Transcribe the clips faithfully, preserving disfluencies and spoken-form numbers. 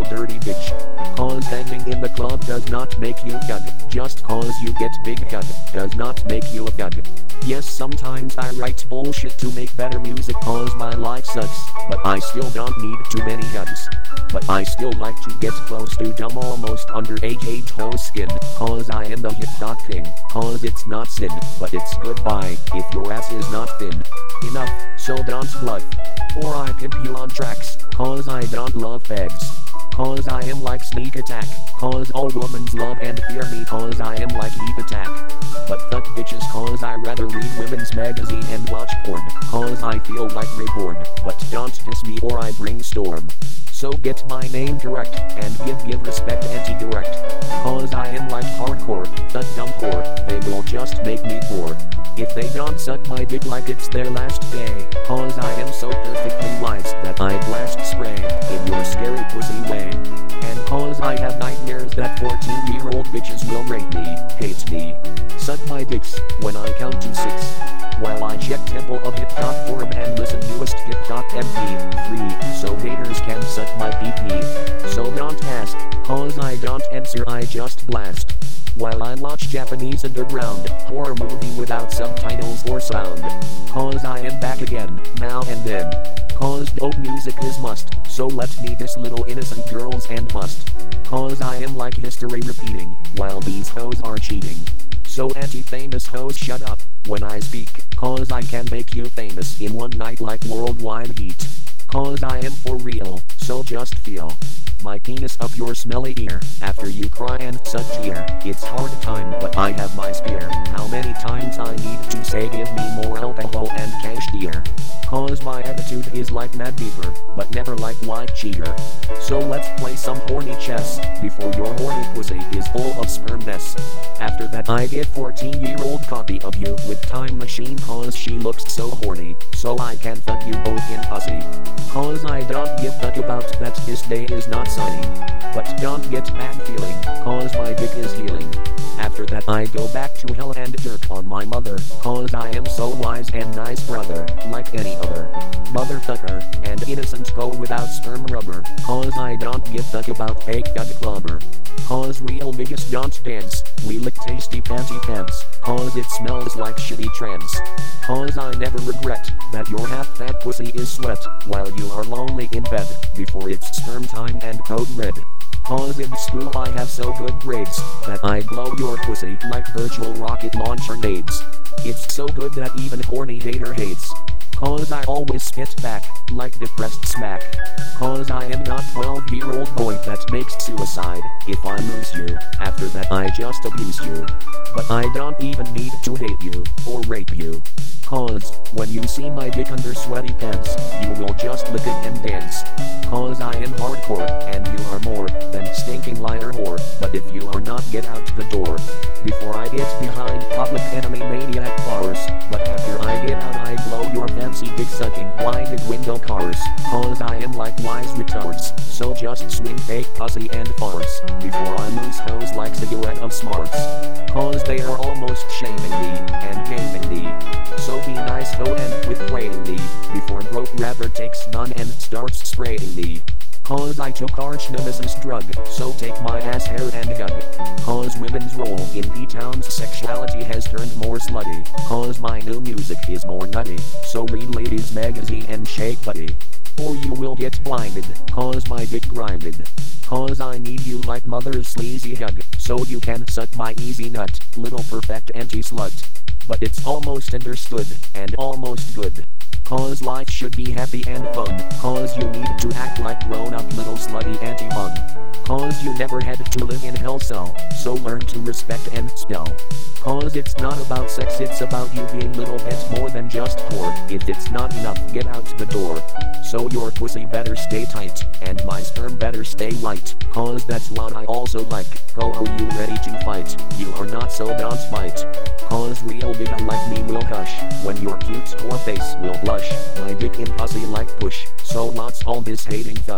dirty bitch. Cause hanging in the club does not make you gug. Just cause you get big gug does not make you a gug. Yes, sometimes I write bullshit to make better music cause my life sucks, but I still don't need too many guns. But I still like to get close to dumb almost underage age hoe skin, cause I am the hip hop king, cause it's not sin, but it's goodbye if your ass is not thin enough, so don't bluff, or I pimp you on tracks, cause I don't love fags. Cause I am like sneak attack, cause all women's love and fear me cause I am like heat attack. But fuck bitches cause I rather read women's magazine and watch porn, cause I feel like reborn, but don't diss me or I bring storm. So get my name correct, and give give respect anti-direct, cause I am like hardcore, the dumb whore, they will just make me poor. If they don't suck my dick like it's their last day, cause I am so perfectly wise that I blast spray in your scary pussy way. And cause I have nightmares that fourteen year old bitches will rape me, hate me, suck my dicks when I count to six. While I check Temple of Hip Hop forum and listen newest hip hop M P three, so haters can suck my pee-pee. So don't ask, cause I don't answer, I just blast. While I watch Japanese underground horror movie without subtitles or sound, cause I am back again, now and then. Cause dope music is must, so let me diss little innocent girls and bust. Cause I am like history repeating, while these hoes are cheating. So anti-famous hoes shut up when I speak, cause I can make you famous in one night like worldwide heat. Cause I am for real, so just feel my penis up your smelly ear, after you cry and suck tear. It's hard time but I have my spear, how many times I need to say give me more alcohol and cash dear. Cause my attitude is like Mad Beaver, but never like white cheater. So let's play some horny chess, before your horny pussy is full of sperm mess. After that I get fourteen year old copy of you with time machine cause she looks so horny, so I can fuck you both in pussy. Cause I don't give fuck about that this day is not sunny. But don't get bad feeling, cause my dick is healing. After that I go back to hell and jerk on my mother, cause I am so wise and nice brother, like any other motherfucker, and innocent go without sperm rubber, cause I don't give fuck about fake gut clubber. Cause real niggas don't dance, we lick tasty panty pants, cause it smells like shitty trans. Cause I never regret that your half fat pussy is sweat, while you are lonely in bed, before it's sperm time and code red. Cause in school I have so good grades, that I blow your pussy like virtual rocket launcher nades. It's so good that even horny hater hates. Cause I always spit back, like depressed smack. Cause I am not twelve year old boy that makes suicide, if I lose you, after that I just abuse you. But I don't even need to hate you, or rape you. Cause, when you see my dick under sweaty pants, you will just lick it and dance. Cause I am hardcore, and you are more than stinking liar whore, but if you are not get out the door, before I get behind public enemy maniac bars, but after I get out I blow your fancy dick sucking blinded window cars, cause I am like wise retards, so just swing fake pussy and farts, before I lose hoes like cigarette of smarts. Cause they are almost shaming me, and gaming me, so be nice ho and quit playing me, before broke rapper takes none and starts spraying me. Cause I took arch nemesis drug, so take my ass hair and gug. Cause women's role in P-Town's sexuality has turned more slutty, cause my new music is more nutty, so read ladies magazine and shake buddy, or you will get blinded, cause my dick grinded. Cause I need you like mother's sleazy hug, so you can suck my easy nut, little perfect anti-slut. But it's almost understood, and almost good. Cause life should be happy and fun, cause you need to act like grown-up little slutty anti-bun. Cause you never had to live in hell cell, so learn to respect and spell. Cause it's not about sex, it's about you being little bit more than just whore. If it's not enough, get out the door. So your pussy better stay tight, and my sperm better stay light, cause that's what I also like. Go, are you ready to fight? You are not, so don't fight. Cause real nigga like me will hush, when your cute whore face will blush. My dick in pussy like push, so lots all this hating thus.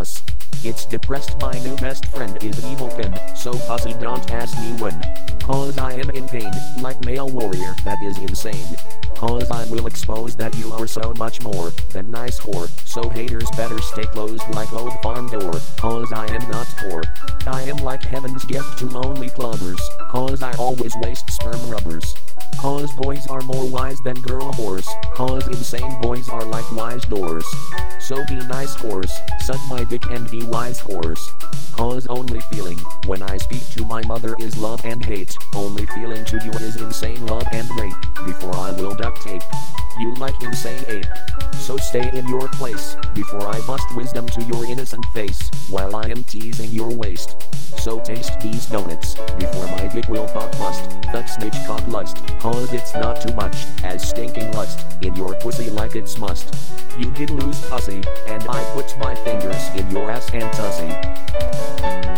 It's depressed, my new best friend is evil Finn, so pussy don't ask me when. Cause I am in pain, like male warrior that is insane. Cause I will expose that you are so much more than nice whore, so haters better stay closed like old farm door. Cause I am not poor, I am like heaven's gift to lonely clubbers, cause I always waste sperm rubbers. Cause boys are more wise than girl whores, cause insane boys are like wise doors. So be nice whores, suck my dick and be wise whores. Cause only feeling when I speak to my mother is love and hate, only feeling to you is insane love and rape, before I will duct tape you like insane ape. So stay in your place, before I bust wisdom to your innocent face, while I am teasing your waist. So taste these donuts, before my dick will fuck bust, fuck snitch cock lust, cause it's not too much, as stinking lust, in your pussy like it's must. You did lose pussy, and I put my fingers in your ass and tussy.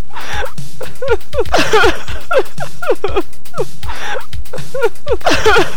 Ha